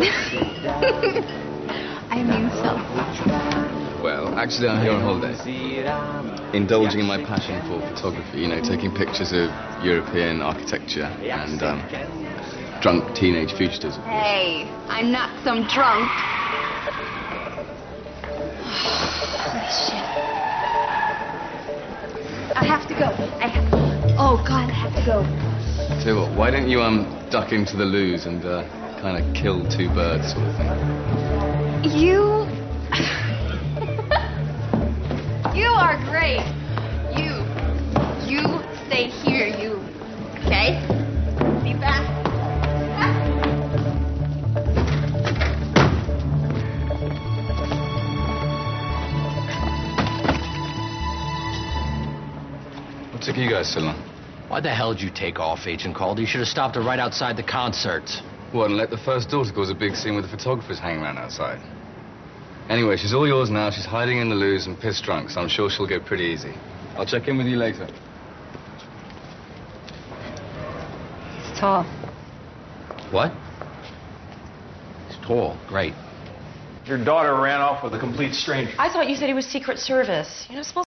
I mean so. Well, actually, I'm here on holiday. Indulging in my passion for photography, you know, taking pictures of European architecture and drunk teenage fugitives. Hey, I'm not some drunk. Shit. I have to go. Oh, God, I have to go. Tell you what, why don't you duck into the loos and kind of kill two birds sort of thing? You... You are great. You stay here, you. Okay? Be back. What took you guys so long? Why the hell did you take off, Agent Calder? You should have stopped her right outside the concert. What, and let the first daughter cause a big scene with the photographers hanging around outside? Anyway, she's all yours now. She's hiding in the loos and pissed drunk, so I'm sure she'll go pretty easy. I'll check in with you later. He's tall. What? He's tall. Great. Your daughter ran off with a complete stranger. I thought you said he was Secret Service. You're not supposed